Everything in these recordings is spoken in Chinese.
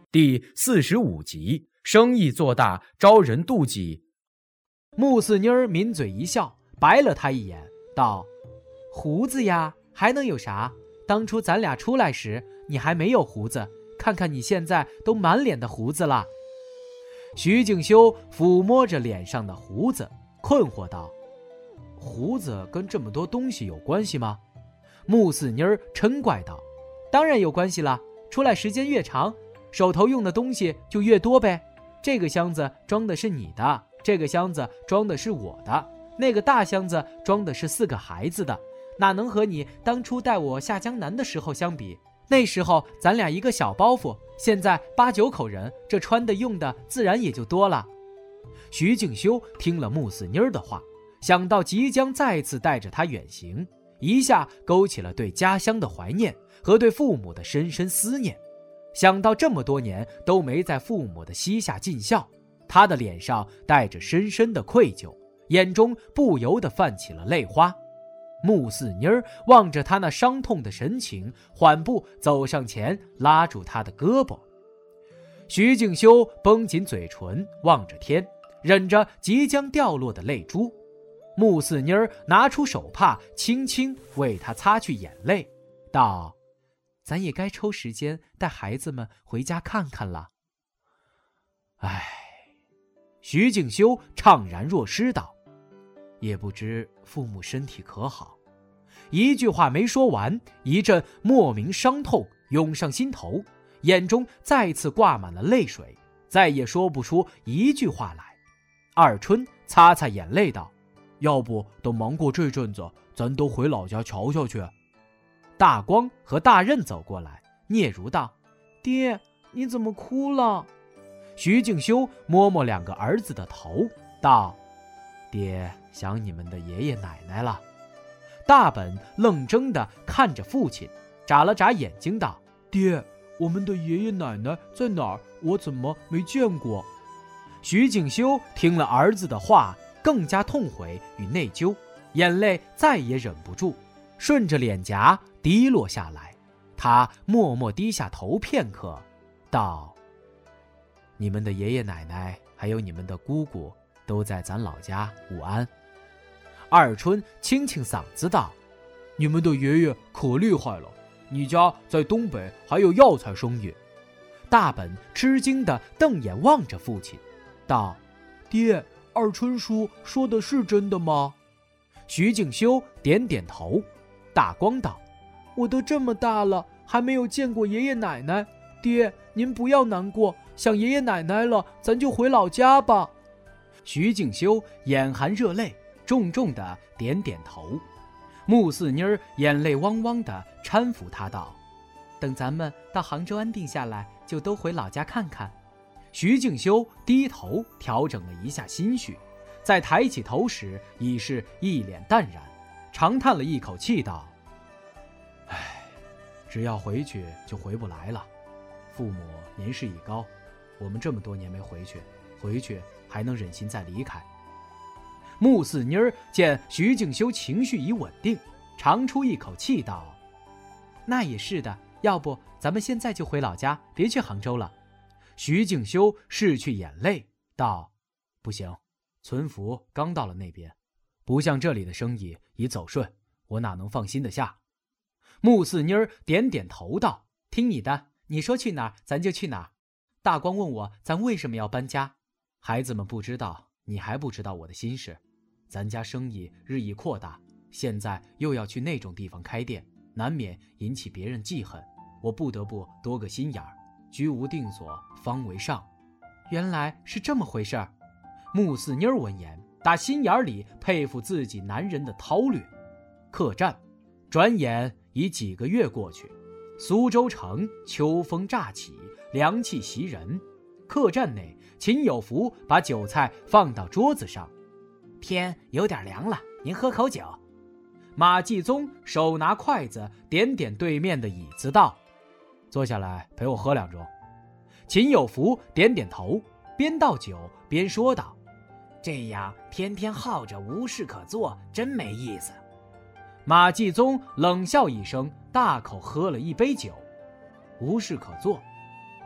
第45集，生意做大，招人妒忌。 穆四妮儿抿嘴一笑，白了他一眼，道：胡子呀，还能有啥？当初咱俩出来时，你还没有胡子，看看你现在都满脸的胡子了。徐静修抚摸着脸上的胡子，困惑道：胡子跟这么多东西有关系吗？穆四妮儿嗔怪道：当然有关系了，出来时间越长，手头用的东西就越多呗。这个箱子装的是你的，这个箱子装的是我的，那个大箱子装的是4个孩子的，哪能和你当初带我下江南的时候相比？那时候咱俩一个小包袱，现在8、9口人，这穿的用的自然也就多了。徐静修听了穆四妮儿的话，想到即将再次带着她远行，一下勾起了对家乡的怀念和对父母的深深思念。想到这么多年都没在父母的膝下尽孝，他的脸上带着深深的愧疚，眼中不由得泛起了泪花。穆四妮儿望着他那伤痛的神情，缓步走上前，拉住他的胳膊。徐静修绷紧嘴唇，望着天，忍着即将掉落的泪珠。穆四妮儿拿出手帕，轻轻为他擦去眼泪，道：咱也该抽时间带孩子们回家看看了。唉，徐静修怅然若失道：也不知父母身体可好。一句话没说完，一阵莫名伤痛涌上心头，眼中再次挂满了泪水，再也说不出一句话来。二春擦擦眼泪道：要不等忙过这阵子，咱都回老家瞧瞧去。大光和大任走过来，嗫嚅道：爹，你怎么哭了？徐静修摸摸2个儿子的头，道：爹想你们的爷爷奶奶了。大本愣怔地看着父亲，眨了眨眼睛道：爹，我们的爷爷奶奶在哪儿？我怎么没见过？徐静修听了儿子的话，更加痛悔与内疚，眼泪再也忍不住，顺着脸颊滴落下来。他默默低下头片刻，道：你们的爷爷奶奶还有你们的姑姑都在咱老家武安。二春清清嗓子道：你们的爷爷可厉害了，你家在东北还有药材生意。大本吃惊地瞪眼望着父亲，道：爹，二春叔说的是真的吗？徐静修点点头。大光道：我都这么大了，还没有见过爷爷奶奶，爹您不要难过，想爷爷奶奶了，咱就回老家吧。徐静修眼含热泪，重重地点点头。穆四妮儿眼泪汪汪地搀扶他道：等咱们到杭州安定下来，就都回老家看看。徐静修低头调整了一下心绪，在抬起头时已是一脸淡然，长叹了一口气道：唉，只要回去就回不来了。父母年事已高，我们这么多年没回去，回去还能忍心再离开？穆四妮儿见徐静修情绪已稳定，长出一口气道：那也是的，要不咱们现在就回老家，别去杭州了。徐静修拭去眼泪道：不行，存福刚到了那边，不像这里的生意已走顺，我哪能放心得下？穆四妮儿点点头道：听你的，你说去哪儿咱就去哪儿。大光问我咱为什么要搬家，孩子们不知道，你还不知道我的心事。咱家生意日益扩大，现在又要去那种地方开店，难免引起别人记恨，我不得不多个心眼儿，居无定所方为上。原来是这么回事儿。穆四妮儿闻言，打心眼里佩服自己男人的韬略。客栈，转眼已几个月过去，苏州城秋风乍起，凉气袭人。客栈内，秦有福把酒菜放到桌子上。天有点凉了，您喝口酒。马继宗手拿筷子，点点对面的椅子道：坐下来陪我喝2盅。秦有福点点头，边倒酒边说道：这样天天耗着无事可做，真没意思。马继宗冷笑一声，大口喝了一杯酒。无事可做，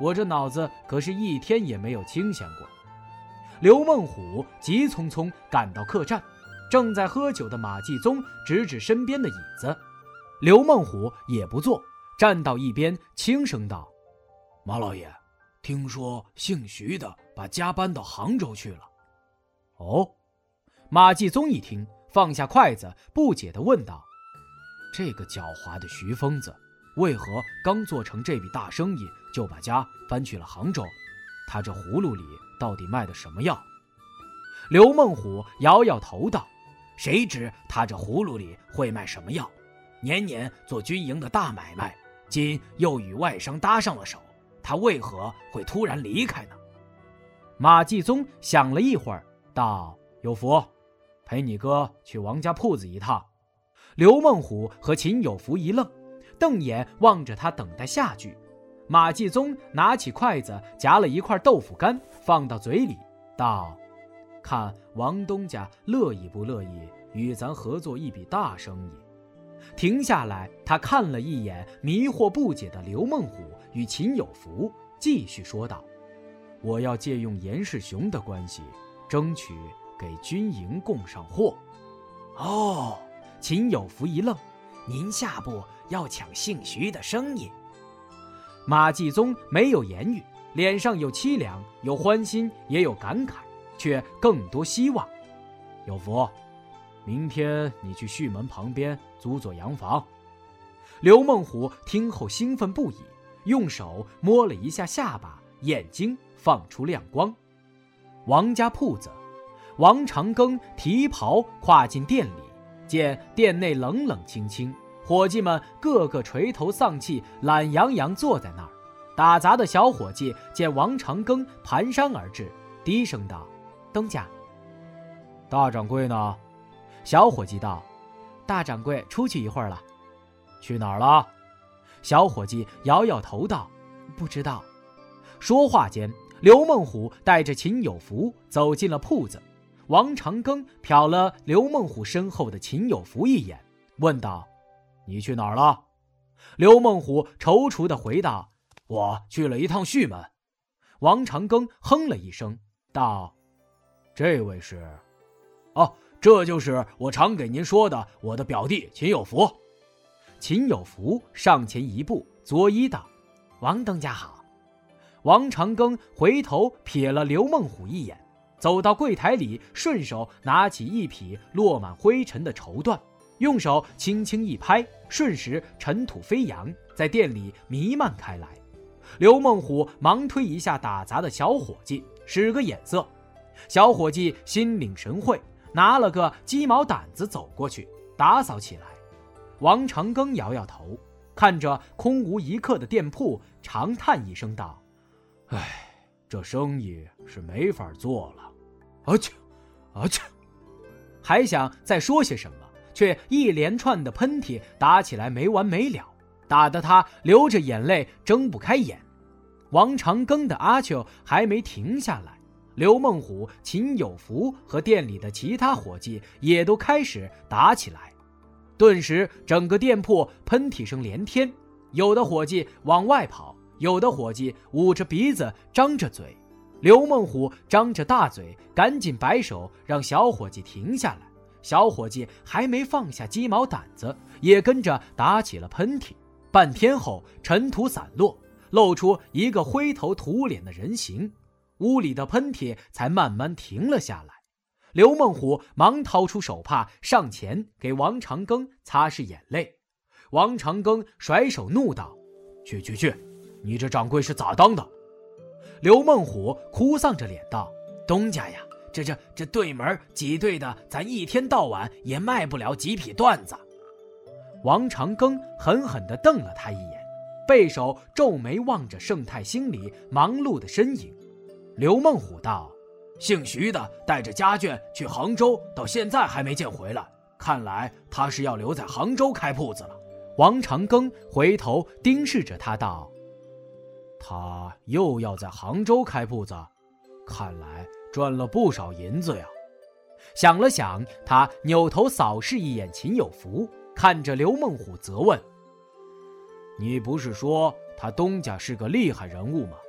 我这脑子可是一天也没有清闲过。刘孟虎急匆匆赶到客栈，正在喝酒的马继宗指指身边的椅子，刘孟虎也不坐，站到一边轻声道：马老爷，听说姓徐的把家搬到杭州去了。哦，马继宗一听，放下筷子，不解地问道：这个狡猾的徐疯子，为何刚做成这笔大生意，就把家搬去了杭州？他这葫芦里到底卖的什么药？刘孟虎摇摇头道：谁知他这葫芦里会卖什么药？年年做军营的大买卖，今又与外商搭上了手，他为何会突然离开呢？马继宗想了一会儿，道：有福，陪你哥去王家铺子一趟。刘孟虎和秦有福一愣，瞪眼望着他等待下句。马继宗拿起筷子夹了一块豆腐干放到嘴里，道：看王东家乐意不乐意与咱合作一笔大生意。停下来，他看了一眼迷惑不解的刘孟虎与秦有福，继续说道：我要借用严世雄的关系，争取给军营供上货。哦，秦有福一愣，您下步要抢姓徐的生意？马继宗没有言语，脸上有凄凉，有欢心，也有感慨，却更多希望。有福，明天你去胥门旁边租座洋房。刘孟虎听后兴奋不已，用手摸了一下下巴，眼睛放出亮光。王家铺子，王长庚提袍跨进店里，见店内冷冷清清，伙计们个个垂头丧气，懒洋洋坐在那儿。打杂的小伙计见王长庚蹒跚而至，低声道：东家。大掌柜呢？小伙计道：大掌柜出去一会儿了。去哪儿了？小伙计摇摇头道：不知道。说话间，刘孟虎带着秦有福走进了铺子。王长庚瞟了刘孟虎身后的秦有福一眼，问道：你去哪儿了？刘孟虎踌躇地回道：我去了一趟胥门。王长庚哼了一声，道：这位是？哦，这就是我常给您说的我的表弟秦有福。秦有福上前一步，作揖道：王东家好。王长庚回头瞥了刘孟虎一眼，走到柜台里，顺手拿起一匹落满灰尘的绸缎，用手轻轻一拍，瞬时尘土飞扬，在店里弥漫开来。刘孟虎忙推一下打杂的小伙计，使个眼色。小伙计心领神会，拿了个鸡毛掸子走过去打扫起来。王长庚摇摇头，看着空无一客的店铺，长叹一声道：唉，这生意是没法做了。啊切啊切！还想再说些什么，却一连串的喷嚏打起来没完没了，打得他流着眼泪睁不开眼。王长庚的阿秋还没停下来，刘孟虎、秦有福和店里的其他伙计也都开始打起来。顿时整个店铺喷嚏声连天，有的伙计往外跑，有的伙计捂着鼻子张着嘴。刘孟虎张着大嘴，赶紧摆手让小伙计停下来。小伙计还没放下鸡毛掸子，也跟着打起了喷嚏。半天后，尘土散落，露出一个灰头土脸的人形，屋里的喷嚏才慢慢停了下来。刘孟虎忙掏出手帕上前给王长庚擦拭眼泪。王长庚甩手怒道：去，你这掌柜是咋当的？刘孟虎哭丧着脸道：东家呀，这对门挤兑的，咱一天到晚也卖不了几匹缎子。王长庚狠狠地瞪了他一眼，背手皱眉望着盛泰兴里忙碌的身影。刘孟虎道：姓徐的带着家眷去杭州，到现在还没见回来，看来他是要留在杭州开铺子了。王长庚回头盯视着他道：他又要在杭州开铺子，看来赚了不少银子呀。想了想，他扭头扫视一眼秦有福，看着刘孟虎责问：你不是说他东家是个厉害人物吗？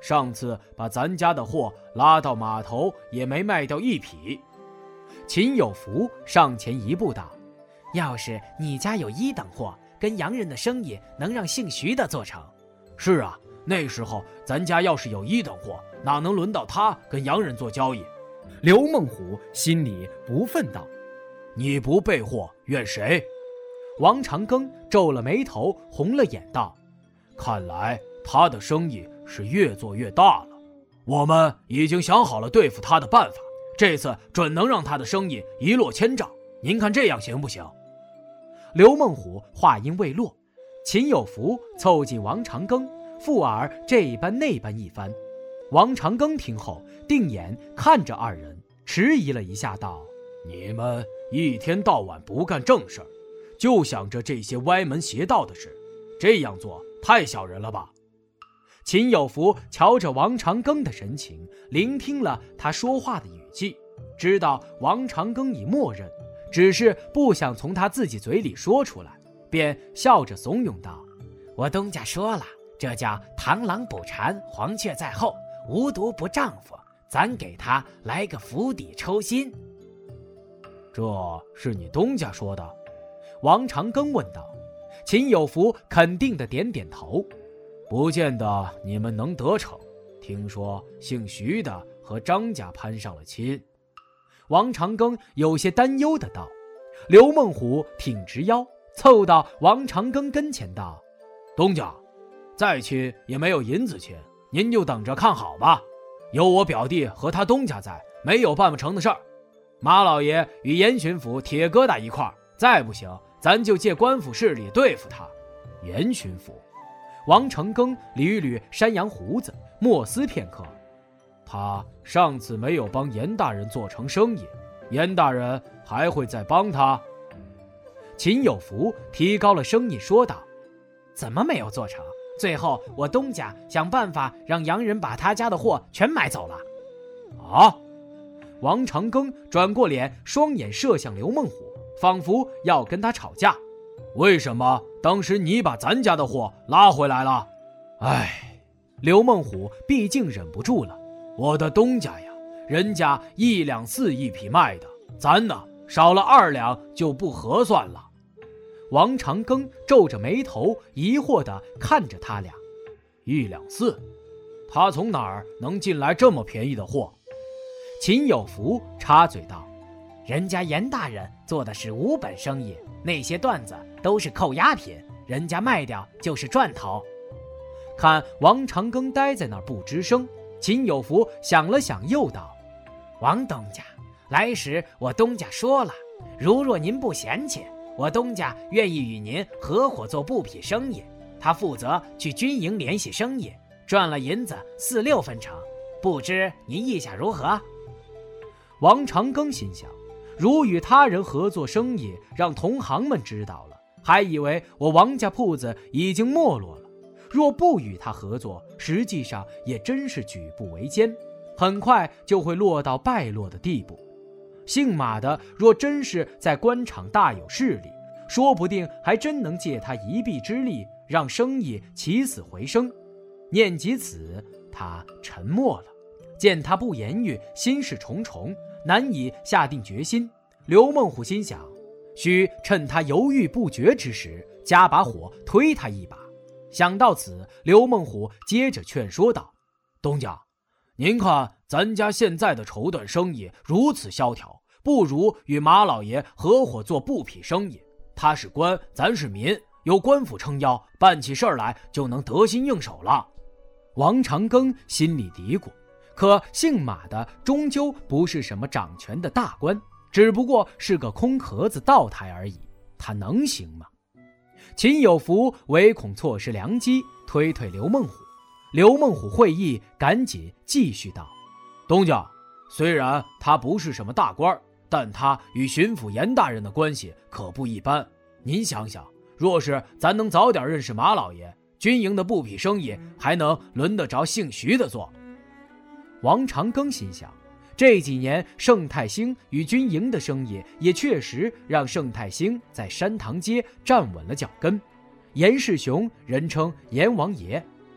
上次把咱家的货拉到码头也没卖掉一匹。秦有福上前一步道： 要是你家有一等货，跟洋人的生意能让姓徐的做成。 是啊，那时候咱家要是有一等货，哪能轮到他跟洋人做交易？ 刘孟虎心里不忿道： 你不备货，怨谁？王长庚皱了眉头，红了眼道：看来他的生意是越做越大了，我们已经想好了对付他的办法，这次准能让他的生意一落千丈，您看这样行不行？刘孟虎话音未落，秦有福凑近王长庚，附耳这般那般一番。王长庚听后定眼看着二人，迟疑了一下道：你们一天到晚不干正事儿，就想着这些歪门邪道的事，这样做太小人了吧？秦有福瞧着王长庚的神情，聆听了他说话的语气，知道王长庚已默认，只是不想从他自己嘴里说出来，便笑着怂恿道： 我东家说了，这叫螳螂捕蝉，黄雀在后，无毒不丈夫，咱给他来个釜底抽薪。 这是你东家说的？王长庚问道。秦有福肯定地点点头：不见得你们能得逞，听说姓徐的和张家攀上了亲。王长庚有些担忧地道。刘孟虎挺直腰，凑到王长庚跟前道：东家，再亲也没有银子亲，您就等着看好吧。有我表弟和他东家在，没有办不成的事儿。马老爷与严巡抚铁疙瘩一块儿，再不行咱就借官府势力对付他。严巡抚？王长庚捋捋山羊胡子，默思片刻。他上次没有帮严大人做成生意，严大人还会再帮他？秦有福提高了声音说道： 怎么没有做成？最后我东家想办法让洋人把他家的货全买走了。 啊！王长庚转过脸，双眼射向刘孟虎，仿佛要跟他吵架。为什么当时你把咱家的货拉回来了？哎，刘孟虎毕竟忍不住了。我的东家呀，人家1两4一匹卖的，咱呢少了2两就不合算了。王长庚皱着眉头，疑惑地看着他俩。1两4，他从哪儿能进来这么便宜的货？秦有福插嘴道： 人家严大人做的是无本生意，那些段子都是扣押品，人家卖掉就是赚头。 看王长庚呆在那儿不吱声，秦有福想了想又道： 王东家，来时我东家说了，如若您不嫌弃，我东家愿意与您合伙做布匹生意，他负责去军营联系生意，赚了银子4、6分成，不知您意下如何？ 王长庚心想，如与他人合作生意，让同行们知道了，还以为我王家铺子已经没落了，若不与他合作，实际上也真是举步维艰，很快就会落到败落的地步。姓马的若真是在官场大有势力，说不定还真能借他一臂之力，让生意起死回生。念及此，他沉默了。见他不言语，心事重重，难以下定决心。刘孟虎心想，须趁他犹豫不决之时，加把火推他一把。想到此，刘孟虎接着劝说道：东家，您看咱家现在的绸缎生意如此萧条，不如与马老爷合伙做布匹生意。他是官，咱是民，有官府撑腰，办起事儿来就能得心应手了。王长庚心里嘀咕，可姓马的终究不是什么掌权的大官，只不过是个空壳子道台而已，他能行吗？秦有福唯恐错失良机，推刘孟虎。刘孟虎会意，赶紧继续道：东家，虽然他不是什么大官，但他与巡抚严大人的关系可不一般。您想想，若是咱能早点认识马老爷，军营的布匹生意还能轮得着姓徐的做。王长庚心想，这几年盛泰兴与军营的生意也确实让盛泰兴在山塘街站稳了脚跟。严世雄人称阎王爷，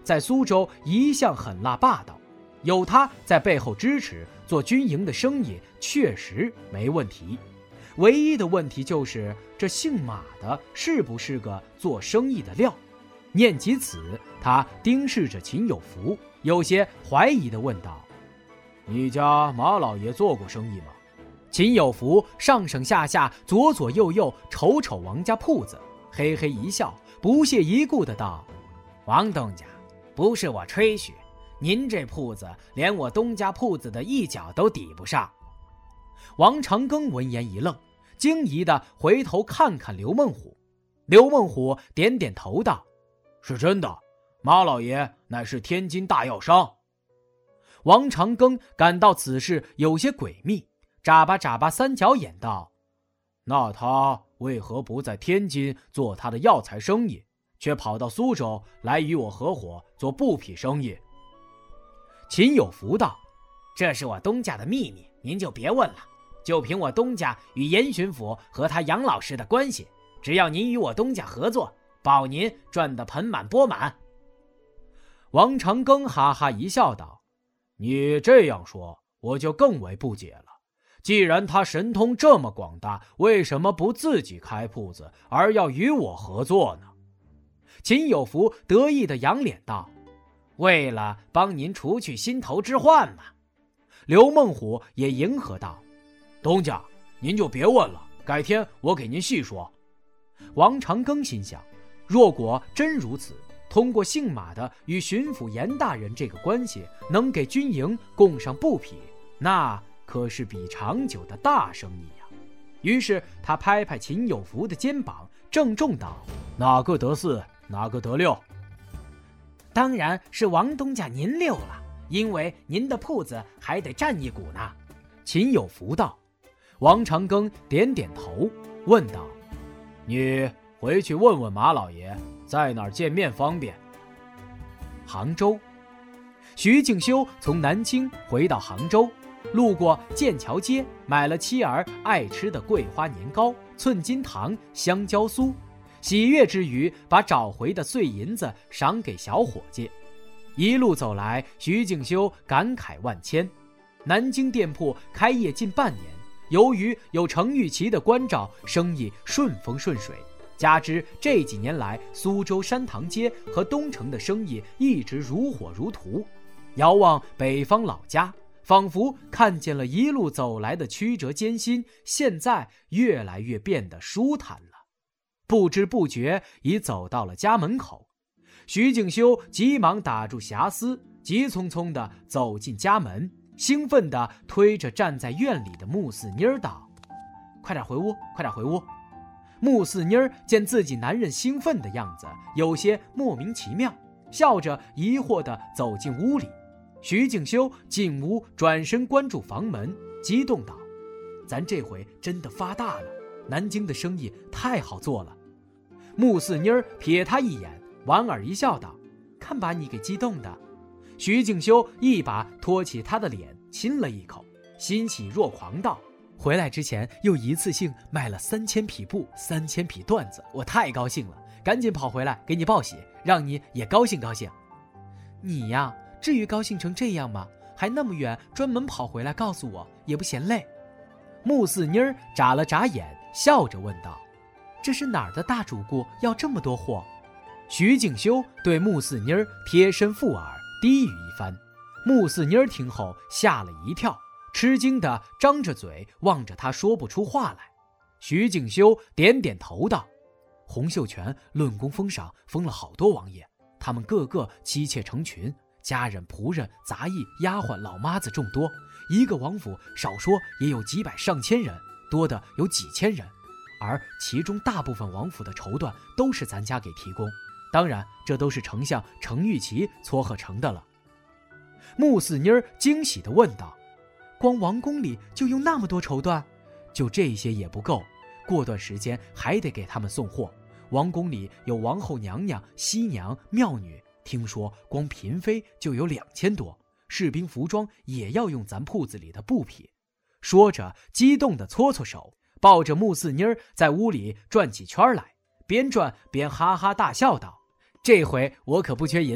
在苏州一向狠辣霸道，有他在背后支持，做军营的生意确实没问题。唯一的问题就是这姓马的是不是个做生意的料？念及此，他盯视着秦有福，有些怀疑地问道：“你家马老爷做过生意吗？”秦有福上上下下、左左右右瞅瞅王家铺子，嘿嘿一笑，不屑一顾地道：“ 王东家，不是我吹嘘，您这铺子连我东家铺子的一角都抵不上。” 王长庚闻言一愣，惊疑地回头看看刘孟虎。刘孟虎点点头道：“是真的，马老爷乃是天津大药商。”王长庚感到此事有些诡秘，眨巴眨巴三角眼道：“那他为何不在天津做他的药材生意，却跑到苏州来与我合伙做布匹生意？”秦有福道：“ 这是我东家的秘密，您就别问了。就凭我东家与严巡抚和他杨老师的关系，只要您与我东家合作，保您赚得盆满钵满。” 王长庚哈哈一笑道：“你这样说，我就更为不解了。既然他神通这么广大，为什么不自己开铺子，而要与我合作呢？”秦有福得意地扬脸道：“ 为了帮您除去心头之患嘛。” 刘孟虎也迎合道：“东家，您就别问了，改天我给您细说。”王长庚心想，若果真如此，通过姓马的与巡抚严大人这个关系，能给军营供上布匹，那可是笔长久的大生意呀。于是他拍拍秦有福的肩膀，郑重道：“哪个得四，哪个得六？”“ 当然是王东家您六了，因为您的铺子还得占一股呢。” 秦有福道。王长庚点点头，问道：“你回去问问马老爷，在哪儿见面方便？”杭州。徐敬修从南京回到杭州，路过剑桥街，买了妻儿爱吃的桂花年糕、寸金糖、香蕉酥，喜悦之余，把找回的碎银子赏给小伙计。一路走来，徐敬修感慨万千。南京店铺开业近半年，由于有程玉琪的关照，生意顺风顺水，加之这几年来苏州山塘街和东城的生意一直如火如荼，遥望北方老家，仿佛看见了一路走来的曲折艰辛，现在越来越变得舒坦了。不知不觉已走到了家门口，徐敬修急忙打住遐思，急匆匆地走进家门，兴奋地推着站在院里的穆四妮儿道：“快点回屋，快点回屋。”穆四妮儿见自己男人兴奋的样子，有些莫名其妙，笑着疑惑地走进屋里。徐敬修进屋，转身关住房门，激动道：“咱这回真的发大了，南京的生意太好做了。”穆四妮儿瞥他一眼，莞尔一笑道：“看把你给激动的。”徐敬修一把托起他的脸，亲了一口，欣喜若狂道：“回来之前又一次性卖了3000匹布，3000匹缎子，我太高兴了，赶紧跑回来给你报喜，让你也高兴高兴。”“你呀，至于高兴成这样吗？还那么远专门跑回来告诉我，也不嫌累。”穆四妮儿眨了眨眼，笑着问道：“这是哪儿的大主顾要这么多货？”徐敬修对穆四妮儿贴身附耳，低语一番。穆四妮儿听后吓了一跳，吃惊地张着嘴望着他，说不出话来。徐敬修点点头道：“洪秀全论功封赏，封了好多王爷，他们个个妻妾成群，家人仆人杂役丫鬟老妈子众多，一个王府少说也有几百上千人，多的有几千人，而其中大部分王府的绸缎都是咱家给提供，当然这都是丞相程玉琪撮合成的了。”穆四妮儿惊喜地问道：“光王宫里就用那么多绸缎？就这些也不够，过段时间还得给他们送货。王宫里有王后娘娘、西娘、妙女，听说光嫔妃就有2000多，士兵服装也要用咱铺子里的布匹。”说着激动地搓搓手，抱着穆四妮儿在屋里转起圈来，边转边哈哈大笑道：“这回我可不缺银子了，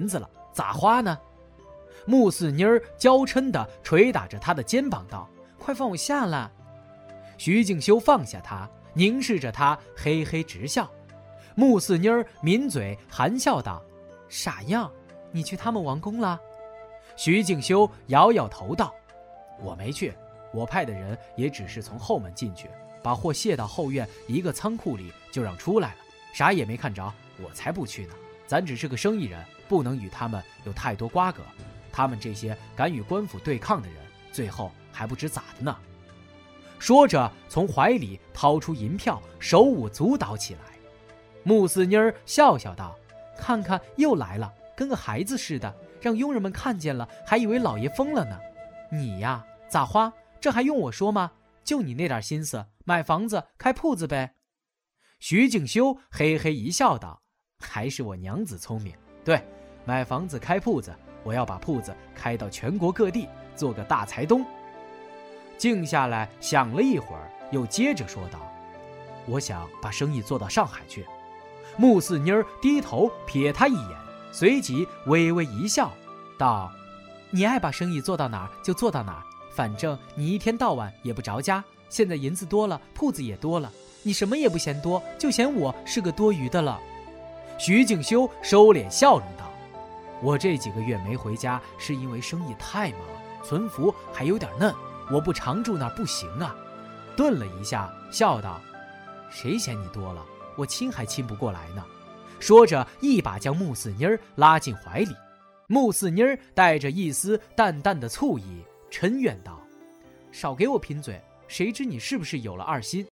咋花呢？穆四妮儿娇嗔地捶打着他的肩膀道：快放我下来！徐敬修放下他，凝视着他，嘿嘿直笑。穆四妮儿抿嘴含笑道：傻样，你去他们王宫了？徐敬修摇摇头道：我没去，我派的人也只是从后门进去，把货卸到后院一个仓库里就让出来了，啥也没看着，我才不去呢。咱只是个生意人，不能与他们有太多瓜葛，他们这些敢与官府对抗的人，最后还不知咋的呢。说着从怀里掏出银票，手舞足蹈起来。穆四妮儿笑笑道：看看又来了，跟个孩子似的，让佣人们看见了还以为老爷疯了呢。你呀，咋花？这还用我说吗？就你那点心思，买房子开铺子呗。徐敬修嘿嘿一笑道：还是我娘子聪明，对，买房子开铺子，我要把铺子开到全国各地，做个大财东。静下来想了一会儿，又接着说道：我想把生意做到上海去。穆四妮儿低头瞥他一眼，随即微微一笑道：你爱把生意做到哪儿就做到哪儿，反正你一天到晚也不着家，现在银子多了，铺子也多了，你什么也不嫌多，就嫌我是个多余的了。徐敬修收敛笑容道：我这几个月没回家，是因为生意太忙，存福还有点嫩，我不常住那儿不行啊。顿了一下，笑道：谁嫌你多了，我亲还亲不过来呢。说着一把将穆四妮儿拉进怀里。穆四妮儿带着一丝淡淡的醋意，嗔怨道：少给我贫嘴，谁知你是不是有了二心？